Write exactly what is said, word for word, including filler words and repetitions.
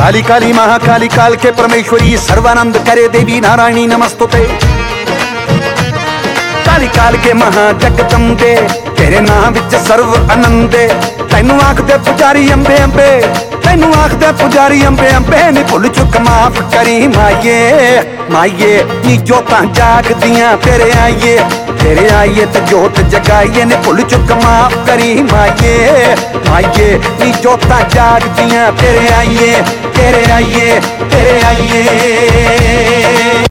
काली काली महाकाली काल के परमेश्वरी सर्वानंद करे देवी नारायणी नमस्तुते। काली काल के महा जगदम्बे तेरे नाम विच सर्व आनंदे। तैनू आखदे पुजारी अंबे अंबे, तैनू आखदे पुजारी अंबे अंबे। नी भुल चुक माफ करी माइये माइये, नी जोतां जागदियां तेरे आइए तेरे आइए ते जोत जगाइए। नी भुल चुक माफ करी माइये माइये, नी जोतां जागदियां तेरे आइए तेरे आइए तेरे आइए।